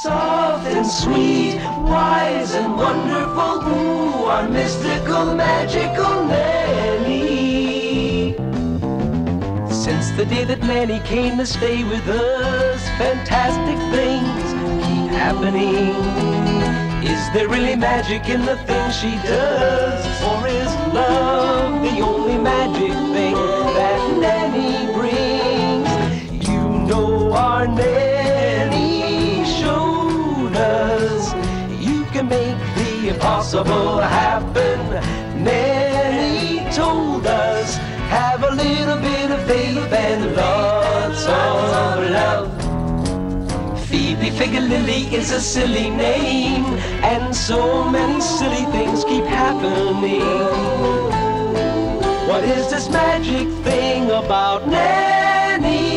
Soft and sweet, wise and wonderful, ooh, our mystical, magical Nanny. Since the day that Nanny came to stay with us, fantastic things keep happening. Is there really magic in the things she does? Or is love the only magic thing that Nanny brings? You know our Nanny showed us you can make the impossible happen. Nanny told us, have a little bit of faith and lots of love. Phoebe Figure Lily is a silly name, and so many silly things keep happening. What is this magic thing about Nanny?